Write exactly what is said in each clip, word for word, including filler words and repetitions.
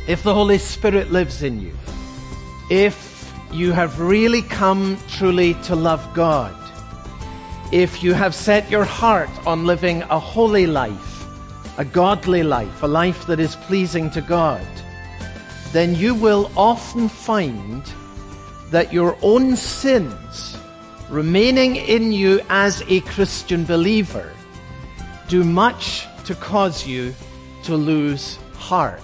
If the Holy Spirit lives in you, if you have really come truly to love God, if you have set your heart on living a holy life, a godly life, a life that is pleasing to God, then you will often find that your own sins remaining in you as a Christian believer do much to cause you to lose heart.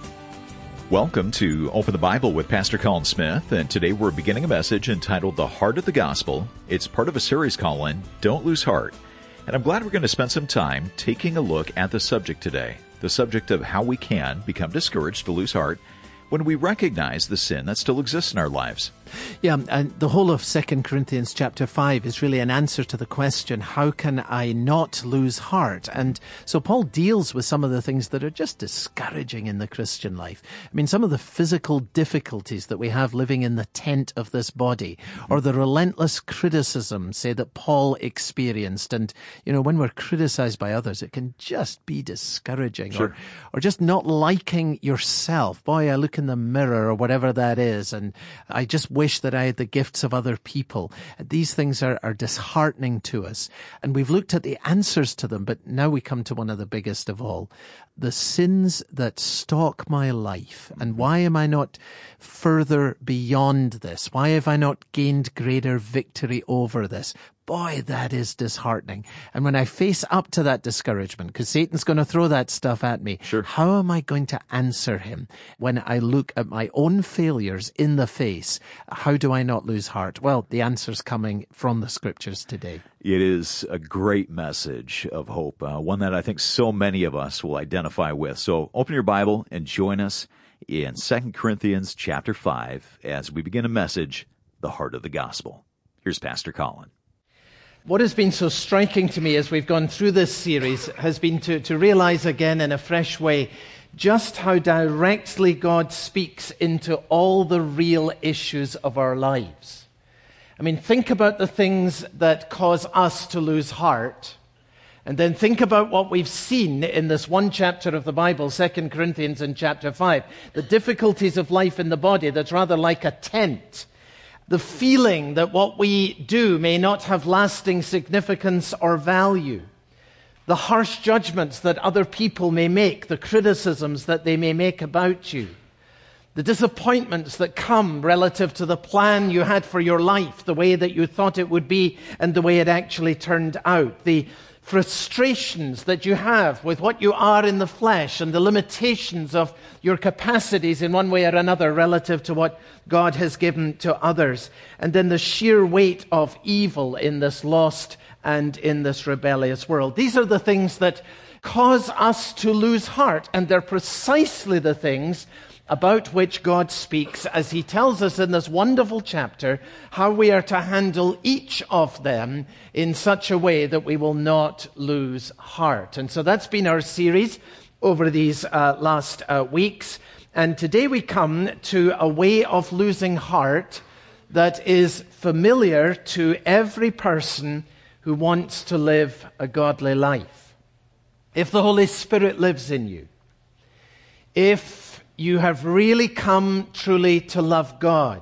Welcome to Open the Bible with Pastor Colin Smith, and today we're beginning a message entitled The Heart of the Gospel. It's part of a series called Don't Lose Heart. And I'm glad we're going to spend some time taking a look at the subject today, the subject of how we can become discouraged to lose heart when we recognize the sin that still exists in our lives. Yeah, and the whole of Second Corinthians chapter five is really an answer to the question, how can I not lose heart? And so Paul deals with some of the things that are just discouraging in the Christian life. I mean, some of the physical difficulties that we have living in the tent of this body, or the relentless criticism, say, that Paul experienced. And, you know, when we're criticized by others, it can just be discouraging. Sure. Or, or just not liking yourself. Boy, I look in the mirror or whatever that is, and I just wish that I had the gifts of other people. These things are, are disheartening to us. And we've looked at the answers to them, but now we come to one of the biggest of all. The sins that stalk my life. And why am I not further beyond this? Why have I not gained greater victory over this? Boy, that is disheartening. And when I face up to that discouragement, because Satan's going to throw that stuff at me, sure. How am I going to answer him when I look at my own failures in the face? How do I not lose heart? Well, the answer's coming from the Scriptures today. It is a great message of hope, uh, one that I think so many of us will identify with. So open your Bible and join us in Second Corinthians chapter five as we begin a message, The Heart of the Gospel. Here's Pastor Colin. What has been so striking to me as we've gone through this series has been to, to realize again in a fresh way just how directly God speaks into all the real issues of our lives. I mean, think about the things that cause us to lose heart, and then think about what we've seen in this one chapter of the Bible, Second Corinthians in chapter five, the difficulties of life in the body that's rather like a tent. The feeling that what we do may not have lasting significance or value. The harsh judgments that other people may make, the criticisms that they may make about you. The disappointments that come relative to the plan you had for your life, the way that you thought it would be and the way it actually turned out. The frustrations that you have with what you are in the flesh and the limitations of your capacities in one way or another relative to what God has given to others. And then the sheer weight of evil in this lost and in this rebellious world. These are the things that cause us to lose heart, and they're precisely the things about which God speaks as he tells us in this wonderful chapter how we are to handle each of them in such a way that we will not lose heart. And so that's been our series over these uh, last uh, weeks. And today we come to a way of losing heart that is familiar to every person who wants to live a godly life. If the Holy Spirit lives in you, if you have really come truly to love God,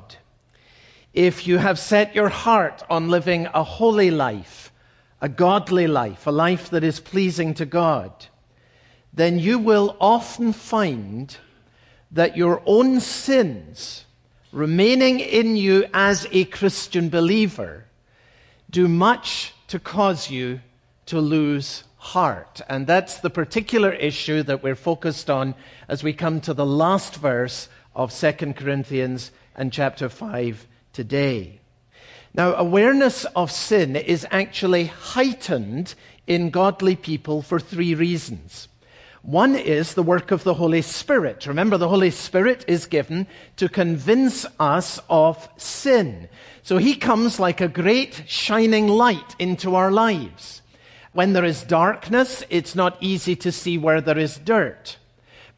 if you have set your heart on living a holy life, a godly life, a life that is pleasing to God, then you will often find that your own sins remaining in you as a Christian believer do much to cause you to lose heart. And that's the particular issue that we're focused on as we come to the last verse of Second Corinthians and chapter five today. Now, awareness of sin is actually heightened in godly people for three reasons. One is the work of the Holy Spirit. Remember, the Holy Spirit is given to convince us of sin. So he comes like a great shining light into our lives. When there is darkness, it's not easy to see where there is dirt.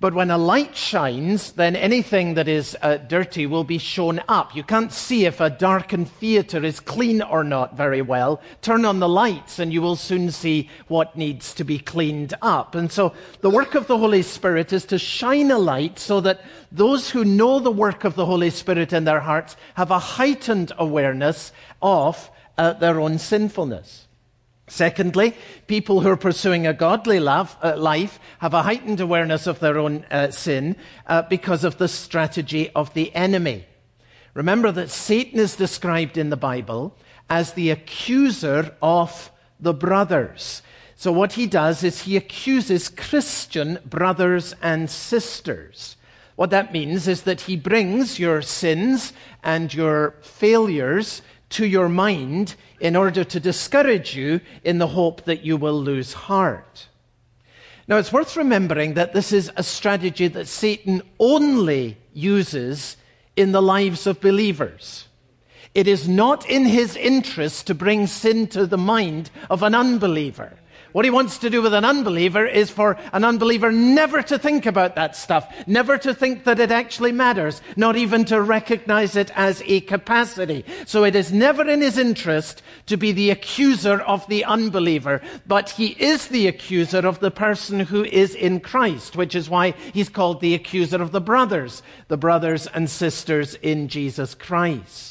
But when a light shines, then anything that is uh, dirty will be shown up. You can't see if a darkened theater is clean or not very well. Turn on the lights and you will soon see what needs to be cleaned up. And so the work of the Holy Spirit is to shine a light so that those who know the work of the Holy Spirit in their hearts have a heightened awareness of uh, their own sinfulness. Secondly, people who are pursuing a godly love, uh, life have a heightened awareness of their own uh, sin uh, because of the strategy of the enemy. Remember that Satan is described in the Bible as the accuser of the brothers. So what he does is he accuses Christian brothers and sisters. What that means is that he brings your sins and your failures to your mind in order to discourage you in the hope that you will lose heart. Now, it's worth remembering that this is a strategy that Satan only uses in the lives of believers. It is not in his interest to bring sin to the mind of an unbeliever. What he wants to do with an unbeliever is for an unbeliever never to think about that stuff, never to think that it actually matters, not even to recognize it as a capacity. So it is never in his interest to be the accuser of the unbeliever, but he is the accuser of the person who is in Christ, which is why he's called the accuser of the brothers, the brothers and sisters in Jesus Christ.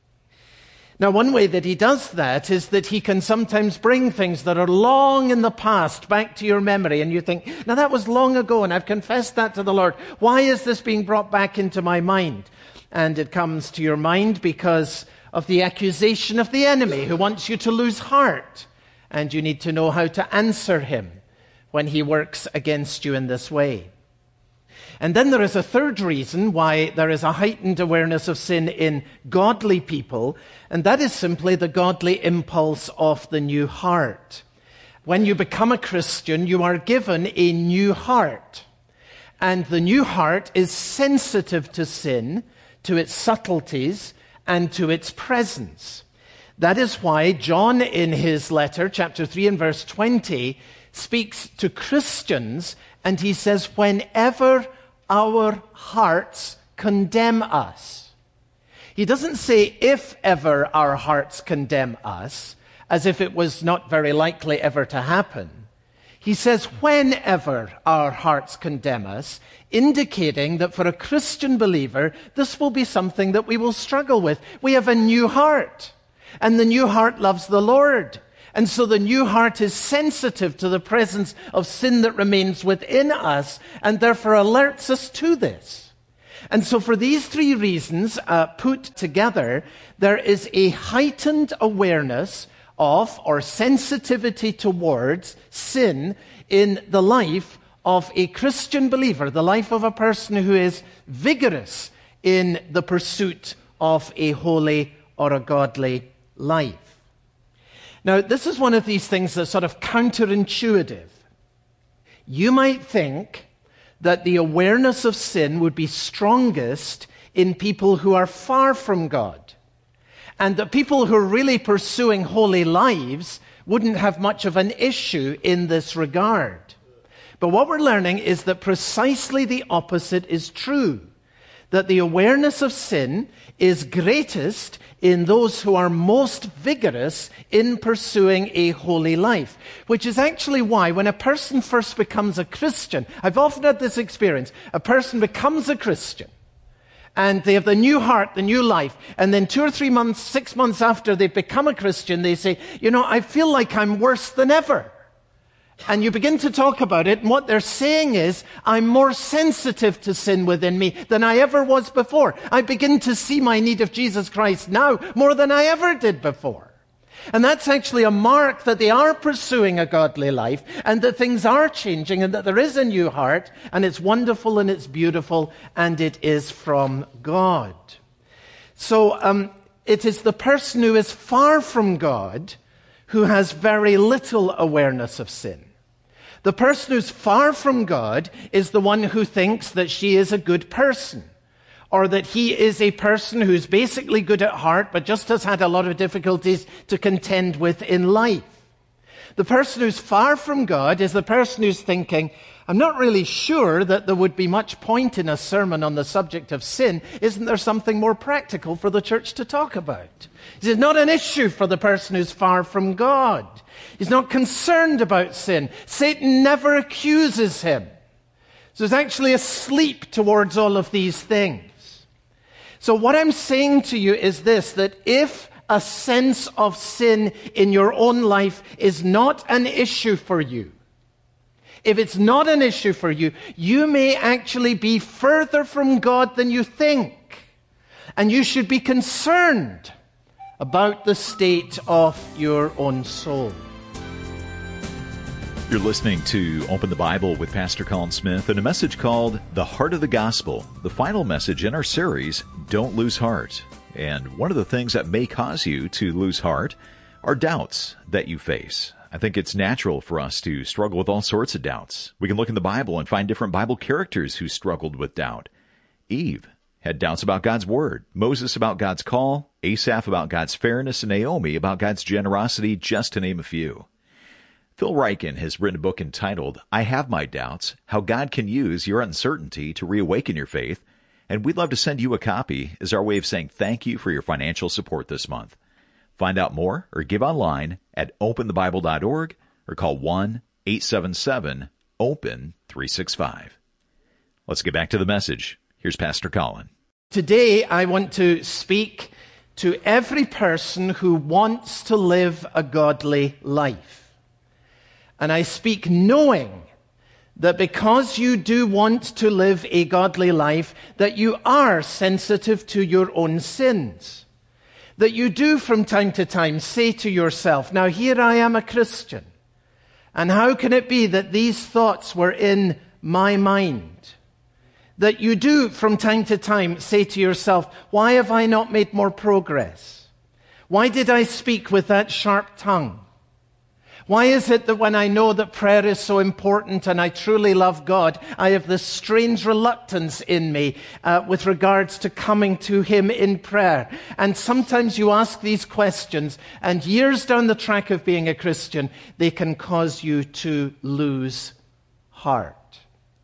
Now, one way that he does that is that he can sometimes bring things that are long in the past back to your memory, and you think, now that was long ago, and I've confessed that to the Lord. Why is this being brought back into my mind? And it comes to your mind because of the accusation of the enemy who wants you to lose heart, and you need to know how to answer him when he works against you in this way. And then there is a third reason why there is a heightened awareness of sin in godly people, and that is simply the godly impulse of the new heart. When you become a Christian, you are given a new heart. And the new heart is sensitive to sin, to its subtleties, and to its presence. That is why John, in his letter, chapter three and verse twenty, speaks to Christians, and he says, whenever our hearts condemn us. He doesn't say if ever our hearts condemn us, as if it was not very likely ever to happen. He says whenever our hearts condemn us, indicating that for a Christian believer, this will be something that we will struggle with. We have a new heart, and the new heart loves the Lord. And so the new heart is sensitive to the presence of sin that remains within us and therefore alerts us to this. And so for these three reasons uh, put together, there is a heightened awareness of or sensitivity towards sin in the life of a Christian believer, the life of a person who is vigorous in the pursuit of a holy or a godly life. Now, this is one of these things that's sort of counterintuitive. You might think that the awareness of sin would be strongest in people who are far from God, and that people who are really pursuing holy lives wouldn't have much of an issue in this regard. But what we're learning is that precisely the opposite is true, that the awareness of sin is greatest in those who are most vigorous in pursuing a holy life, which is actually why when a person first becomes a Christian, I've often had this experience, a person becomes a Christian, and they have the new heart, the new life, and then two or three months, six months after they've become a Christian, they say, you know, I feel like I'm worse than ever. And you begin to talk about it, and what they're saying is, I'm more sensitive to sin within me than I ever was before. I begin to see my need of Jesus Christ now more than I ever did before. And that's actually a mark that they are pursuing a godly life, and that things are changing, and that there is a new heart, and it's wonderful, and it's beautiful, and it is from God. So um, it is the person who is far from God who has very little awareness of sin. The person who's far from God is the one who thinks that she is a good person, or that he is a person who's basically good at heart, but just has had a lot of difficulties to contend with in life. The person who's far from God is the person who's thinking, I'm not really sure that there would be much point in a sermon on the subject of sin. Isn't there something more practical for the church to talk about? It's not an issue for the person who's far from God. He's not concerned about sin. Satan never accuses him. So he's actually asleep towards all of these things. So what I'm saying to you is this, that if a sense of sin in your own life is not an issue for you, if it's not an issue for you, you may actually be further from God than you think. And you should be concerned about the state of your own soul. You're listening to Open the Bible with Pastor Colin Smith and a message called The Heart of the Gospel, the final message in our series, Don't Lose Heart. And one of the things that may cause you to lose heart are doubts that you face. I think it's natural for us to struggle with all sorts of doubts. We can look in the Bible and find different Bible characters who struggled with doubt. Eve had doubts about God's word, Moses about God's call, Asaph about God's fairness, and Naomi about God's generosity, just to name a few. Phil Ryken has written a book entitled, I Have My Doubts, How God Can Use Your Uncertainty to Reawaken Your Faith, and we'd love to send you a copy as our way of saying thank you for your financial support this month. Find out more or give online at open the bible dot org or call one eight seven seven open three six five. Let's get back to the message. Here's Pastor Colin. Today I want to speak to every person who wants to live a godly life. And I speak knowing that because you do want to live a godly life, that you are sensitive to your own sins. That you do from time to time say to yourself, now here I am a Christian, and how can it be that these thoughts were in my mind? That you do from time to time say to yourself, why have I not made more progress? Why did I speak with that sharp tongue? Why is it that when I know that prayer is so important and I truly love God, I have this strange reluctance in me uh, with regards to coming to Him in prayer? And sometimes you ask these questions, and years down the track of being a Christian, they can cause you to lose heart.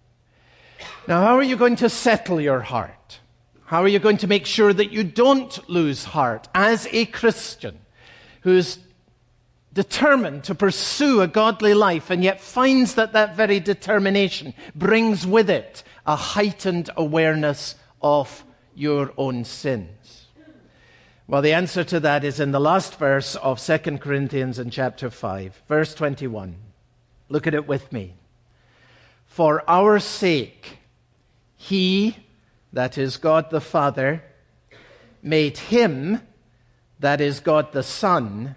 Now, how are you going to settle your heart? How are you going to make sure that you don't lose heart as a Christian who's determined to pursue a godly life and yet finds that that very determination brings with it a heightened awareness of your own sins? Well, the answer to that is in the last verse of Second Corinthians in chapter five, verse twenty-one. Look at it with me. For our sake, He, that is God the Father, made Him, that is God the Son,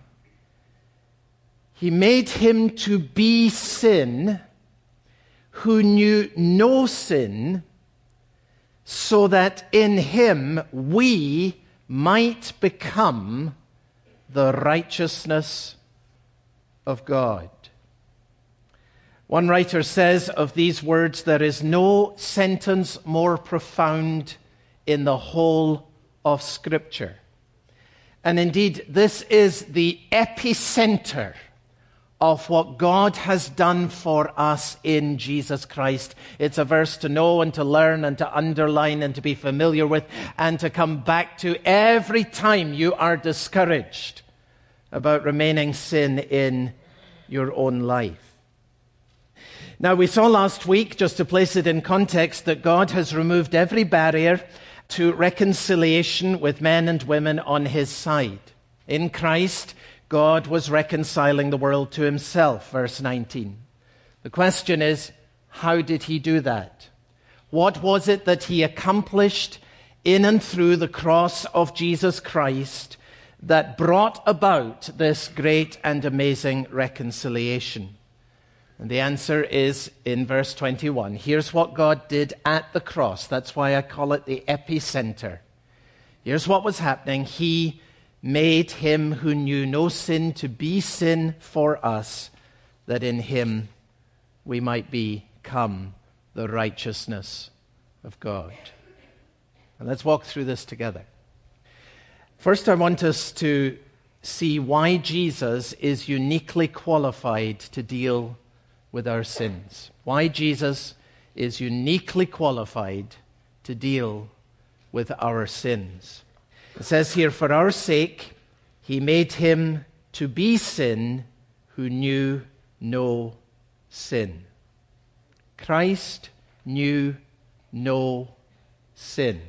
He made Him to be sin, who knew no sin, so that in Him we might become the righteousness of God. One writer says of these words, there is no sentence more profound in the whole of Scripture. And indeed, this is the epicenter of what God has done for us in Jesus Christ. It's a verse to know and to learn and to underline and to be familiar with and to come back to every time you are discouraged about remaining sin in your own life. Now, we saw last week, just to place it in context, that God has removed every barrier to reconciliation with men and women on His side. In Christ, God was reconciling the world to Himself, verse nineteen. The question is, how did He do that? What was it that He accomplished in and through the cross of Jesus Christ that brought about this great and amazing reconciliation? And the answer is in verse twenty-one. Here's what God did at the cross. That's why I call it the epicenter. Here's what was happening. He made Him who knew no sin to be sin for us, that in Him we might become the righteousness of God. And let's walk through this together. First, I want us to see why Jesus is uniquely qualified to deal with our sins. why Jesus is uniquely qualified to deal with our sins. It says here, for our sake, he made him to be sin who knew no sin. Christ knew no sin.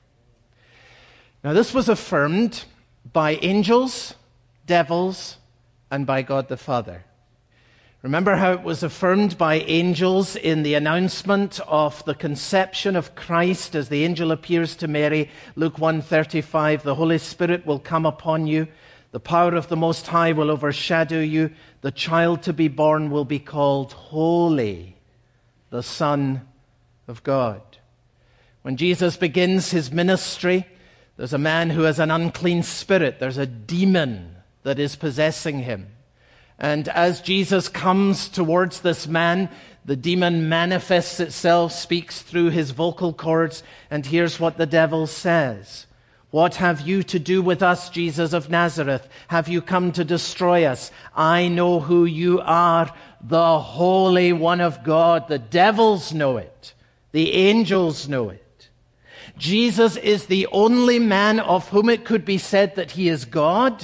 Now, this was affirmed by angels, devils, and by God the Father. Remember how it was affirmed by angels in the announcement of the conception of Christ as the angel appears to Mary. Luke one thirty-five, the Holy Spirit will come upon you. The power of the Most High will overshadow you. The child to be born will be called Holy, the Son of God. When Jesus begins his ministry, there's a man who has an unclean spirit. There's a demon that is possessing him. And as Jesus comes towards this man, the demon manifests itself, speaks through his vocal cords, and here's what the devil says. What have you to do with us, Jesus of Nazareth? Have you come to destroy us? I know who you are, the Holy One of God. The devils know it. The angels know it. Jesus is the only man of whom it could be said that he is God.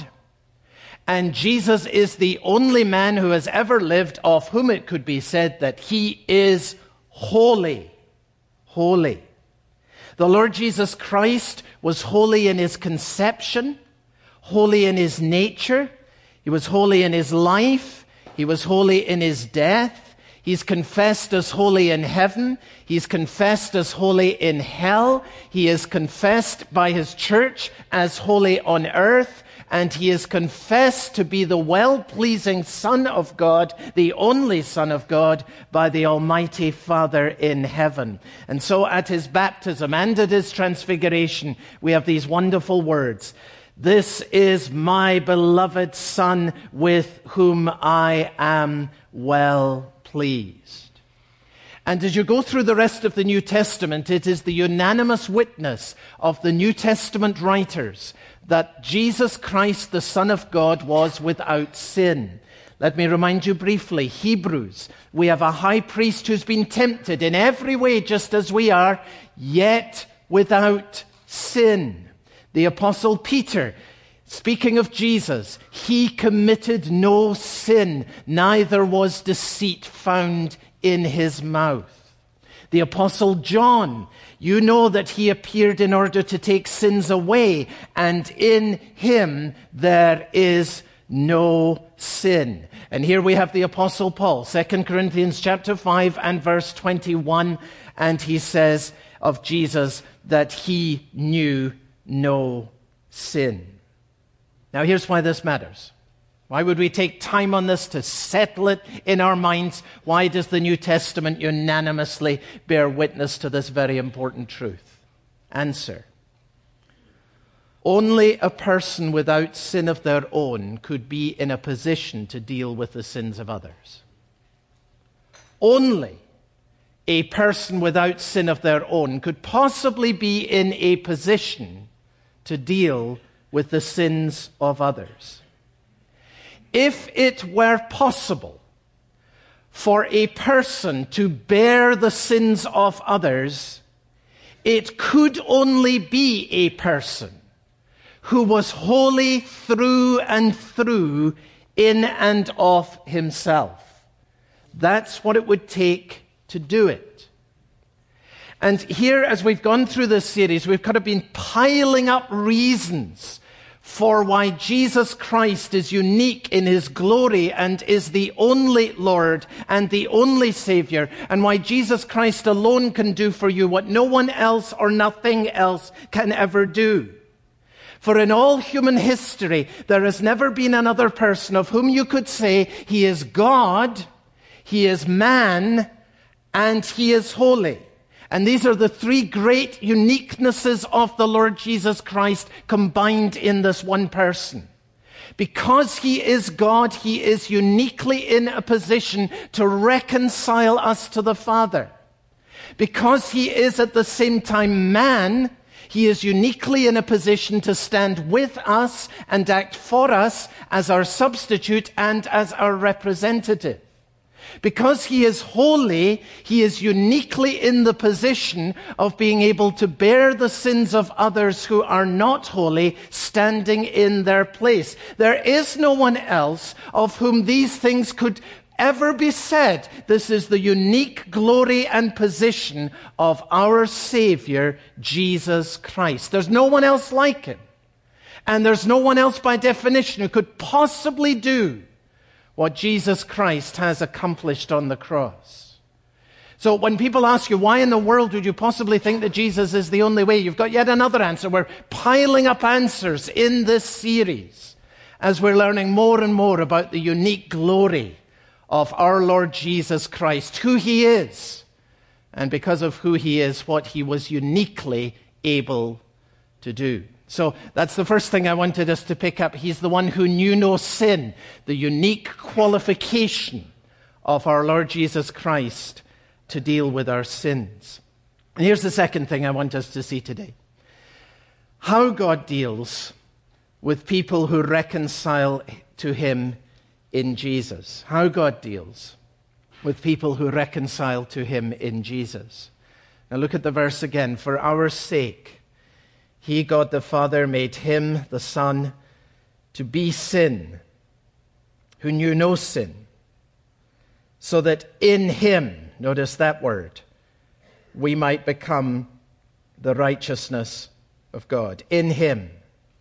And Jesus is the only man who has ever lived of whom it could be said that he is holy. Holy. The Lord Jesus Christ was holy in his conception, holy in his nature. He was holy in his life. He was holy in his death. He's confessed as holy in heaven. He's confessed as holy in hell. He is confessed by his church as holy on earth. And he is confessed to be the well-pleasing Son of God, the only Son of God, by the Almighty Father in heaven. And so at his baptism and at his transfiguration, we have these wonderful words. This is my beloved Son with whom I am well pleased. And as you go through the rest of the New Testament, it is the unanimous witness of the New Testament writers that Jesus Christ, the Son of God, was without sin. Let me remind you briefly, Hebrews, we have a high priest who's been tempted in every way just as we are, yet without sin. The Apostle Peter, speaking of Jesus, he committed no sin, neither was deceit found in his mouth. The Apostle John, you know that he appeared in order to take sins away, and in him there is no sin. And here we have the Apostle Paul, Second Corinthians chapter five and verse twenty-one, and he says of Jesus that he knew no sin. Now here's why this matters. Why would we take time on this to settle it in our minds? Why does the New Testament unanimously bear witness to this very important truth? Answer. Only a person without sin of their own could be in a position to deal with the sins of others. Only a person without sin of their own could possibly be in a position to deal with the sins of others. If it were possible for a person to bear the sins of others, it could only be a person who was holy through and through in and of himself. That's what it would take to do it. And here, as we've gone through this series, we've kind of been piling up reasons for why Jesus Christ is unique in his glory and is the only Lord and the only Savior, and why Jesus Christ alone can do for you what no one else or nothing else can ever do. For in all human history, there has never been another person of whom you could say he is God, he is man, and he is holy. And these are the three great uniquenesses of the Lord Jesus Christ combined in this one person. Because he is God, he is uniquely in a position to reconcile us to the Father. Because he is at the same time man, he is uniquely in a position to stand with us and act for us as our substitute and as our representative. Because he is holy, he is uniquely in the position of being able to bear the sins of others who are not holy, standing in their place. There is no one else of whom these things could ever be said. This is the unique glory and position of our Savior, Jesus Christ. There's no one else like him. And there's no one else by definition who could possibly do what Jesus Christ has accomplished on the cross. So when people ask you, why in the world would you possibly think that Jesus is the only way? You've got yet another answer. We're piling up answers in this series as we're learning more and more about the unique glory of our Lord Jesus Christ, who he is, and because of who he is, what he was uniquely able to do. So that's the first thing I wanted us to pick up. He's the one who knew no sin, the unique qualification of our Lord Jesus Christ to deal with our sins. And here's the second thing I want us to see today. How God deals with people who reconcile to him in Jesus. How God deals with people who reconcile to him in Jesus. Now look at the verse again. For our sake, he, God the Father, made him, the Son, to be sin, who knew no sin, so that in him, notice that word, we might become the righteousness of God. In him.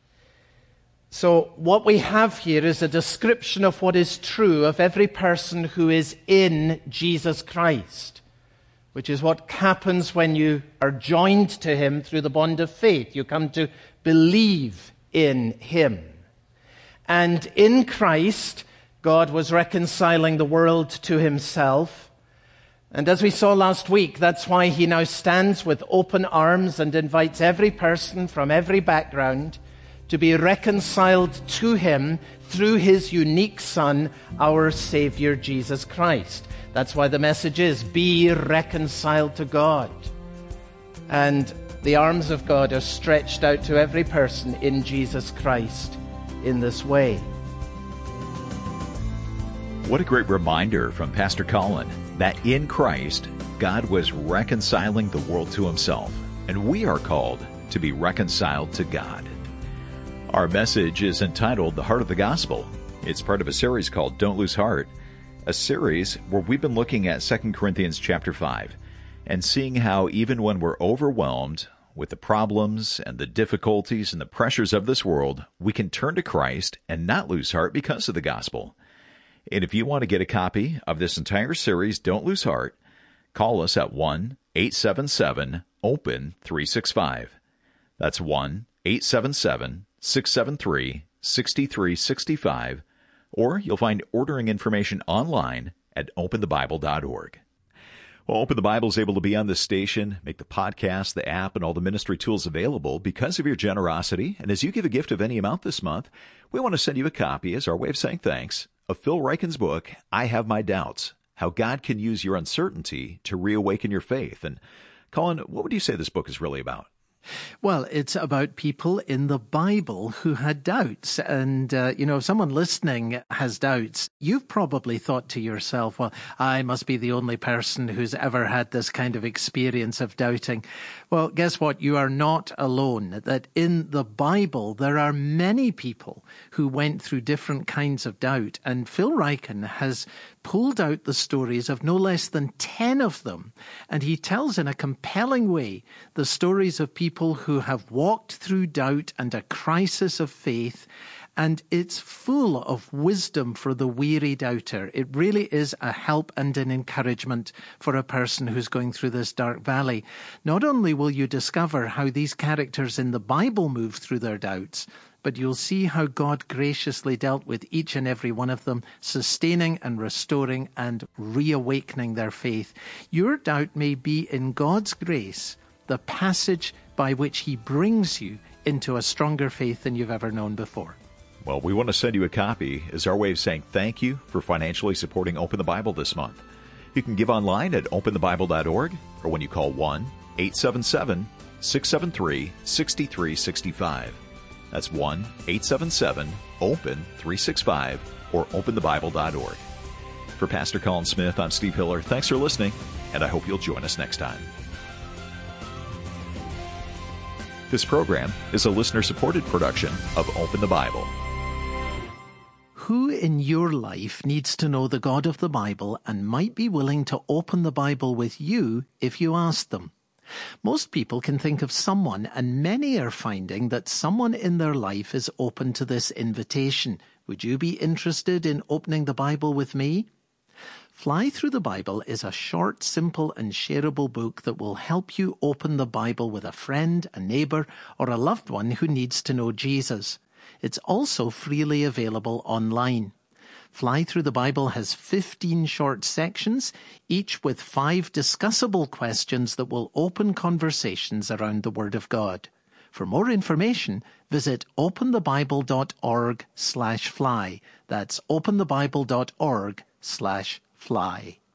So what we have here is a description of what is true of every person who is in Jesus Christ, which is what happens when you are joined to him through the bond of faith. You come to believe in him. And in Christ, God was reconciling the world to himself. And as we saw last week, that's why he now stands with open arms and invites every person from every background to be reconciled to him through his unique Son, our Savior, Jesus Christ. That's why the message is, be reconciled to God. And the arms of God are stretched out to every person in Jesus Christ in this way. What a great reminder from Pastor Colin that in Christ, God was reconciling the world to himself, and we are called to be reconciled to God. Our message is entitled The Heart of the Gospel. It's part of a series called Don't Lose Heart, a series where we've been looking at Second Corinthians chapter five and seeing how even when we're overwhelmed with the problems and the difficulties and the pressures of this world, we can turn to Christ and not lose heart because of the gospel. And if you want to get a copy of this entire series, Don't Lose Heart, call us at one eight seven seven open three six five. That's one eight seven seven six seven three six three six five, or you'll find ordering information online at open the bible dot org. Well, Open the Bible is able to be on this station, make the podcast, the app, and all the ministry tools available because of your generosity. And as you give a gift of any amount this month, we want to send you a copy as our way of saying thanks of Phil Ryken's book, I Have My Doubts, How God Can Use Your Uncertainty to Reawaken Your Faith. And Colin, what would you say this book is really about? Well, it's about people in the Bible who had doubts. And, uh, you know, if someone listening has doubts, you've probably thought to yourself, well, I must be the only person who's ever had this kind of experience of doubting. Well, guess what? You are not alone. That in the Bible, there are many people who went through different kinds of doubt. And Phil Ryken has pulled out the stories of no less than ten of them. And he tells in a compelling way the stories of people who have walked through doubt and a crisis of faith. And it's full of wisdom for the weary doubter. It really is a help and an encouragement for a person who's going through this dark valley. Not only will you discover how these characters in the Bible moved through their doubts, but you'll see how God graciously dealt with each and every one of them, sustaining and restoring and reawakening their faith. Your doubt may be, in God's grace, the passage by which he brings you into a stronger faith than you've ever known before. Well, we want to send you a copy as our way of saying thank you for financially supporting Open the Bible this month. You can give online at open the bible dot org or when you call one eight seven seven six seven three six three six five. That's one eight seven seven open three six five or open the bible dot org. For Pastor Colin Smith, I'm Steve Hiller. Thanks for listening, and I hope you'll join us next time. This program is a listener-supported production of Open the Bible. Who in your life needs to know the God of the Bible and might be willing to open the Bible with you if you ask them? Most people can think of someone, and many are finding that someone in their life is open to this invitation. Would you be interested in opening the Bible with me? Fly Through the Bible is a short, simple and shareable book that will help you open the Bible with a friend, a neighbour or a loved one who needs to know Jesus. It's also freely available online. Fly Through the Bible has fifteen short sections, each with five discussable questions that will open conversations around the Word of God. For more information, visit openthebible.org slash fly. That's openthebible.org slash fly.